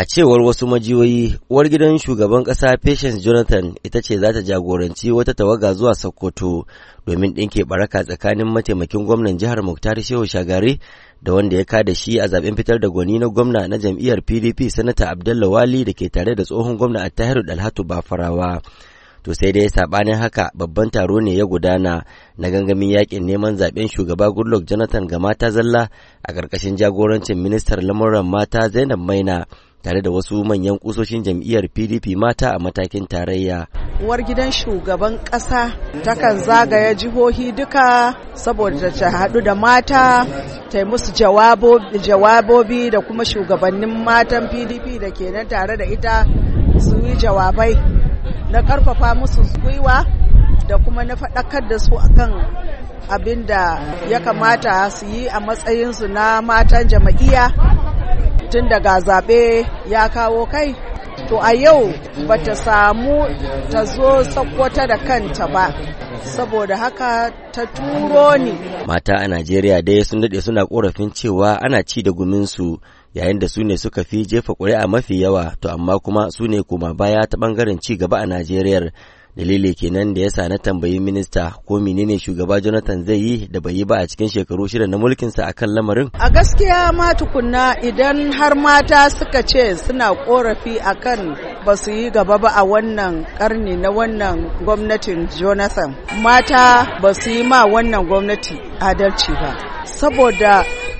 A cewar wasu majiyoyi, uwar gidan shugaban ƙasa Patience Jonathan ita ce za ta jagoranci wata tawaga zuwa Sokoto domin ɗinke baraka tsakanin mataimakin gwamnan jihar Muktar Shehu Shagari da wanda ya kada shi a zaben fitar da gwani na gwamna na jam'iyyar PDP Sanata Abdallah Wali da ke tare da tsohon gwamna Attahiru Dalhatu Bafarawa. To sai dai sabanin haka babban taro ne ya gudana na gangamin yakin neman zaben shugaba Goodluck Jonathan ga mata zalla a ƙarƙashin jagorancin ministar lamuran mata Zainab Maina tare da wasu manyan kusoshin jam'iyyar PDP mata a matakin tarayya. Uwar gidan shugaban ƙasa takan zagaya jihohi duka saboda ta haɗu da mata ta yi musu jawabobi da kuma shugabannin matan PDP da ke nan tare da ita su yi jawabai na ƙarfafa musu gwiwa da kuma na faɗakar da su akan abin da ya kamata su yi a matsayinsu na matan jama'iyya tun daga zaɓe ya kawo kai. To a yau bata samu ta zo Sokoto da kanta ba, saboda haka ta turo ni. Mata a Najeriya dai sun daɗe suna ƙorafin cewa ana ci da guminsu yayin da su ne suka fi jefa ƙuri'a mafi yawa, to amma kuma su ne koma baya ta ɓangaren ci gaba a Najeriya. Dalili kenan da yasa na tambayi minista ko menene shugaba Jonathan zai yi da bai yi ba a cikin shekaru 6 na mulkinsa akan lamarin. A gaskiya ma tukunna idan har mata suka ce suna korafi akan ba su yi gaba ba a wannan karni na wannan gwamnatin Jonathan, mata ba su yi ma wannan gwamnati adalci ba, saboda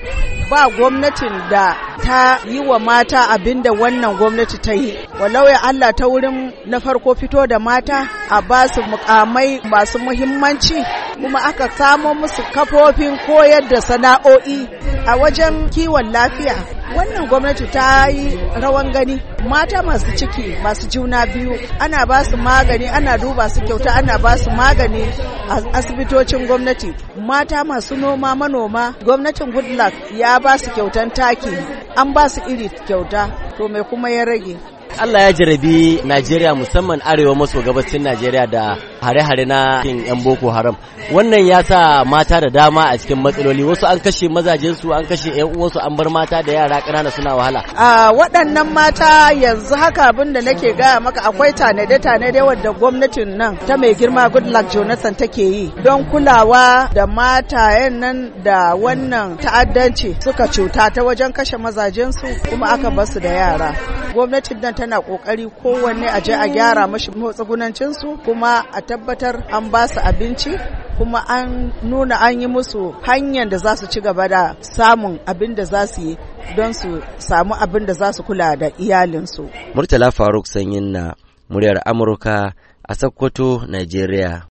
ba gwamnatin da ta yi wa mata abinda wannan gwamnati ta yi. Walau ya Allah ta wurin na farko fito da mata a ba su mukamai masu muhimmanci, kuma aka samo musu kafofin koyar da sana'o'i a wajen kiwon lafiya. Wannan gwamnati ta yi rawan gani. Mata masu ciki, masu juna biyu, ana ba su magani, ana duba su kyauta, ana ba su magani a asibitocin gwamnati. Mata masu noma, manoma, gwamnatin Goodluck ya ba su kyautan taki, an ba su iri kyauta, to me kuma ya rage? Allah ya jarabi Najeriya, musamman arewa maso gabashin Najeriya, da hare-hare na yan Boko Haram. Wannan ya sa mata da dama a cikin matsaloli. Wasu an kashe mazajensu, an kashe ƴan uwansu, an bar mata da yara ƙanana suna wahala. Waɗannan mata yanzu haka abin da nake gaya maka, akwai tanade-tanade wadda gwamnatin nan ta mai girma Goodluck Jonathan take yi don kulawa da matayen nan da wannan ta'addanci suka cuta ta wajen kashe mazajensu kuma aka basu da yara. Gwamnatin nan tana kokari kowanne a je a gyara mashi matsugunancinsu, kuma a tabbatar an ba su abinci, kuma an nuna an yi musu hanyar da za su ci gaba da samun abin da za su yi don su samu abin da za su kula da iyalinsu. Murtala Faruk Sanyin na muryar Amurka a Sokoto, Najeriya.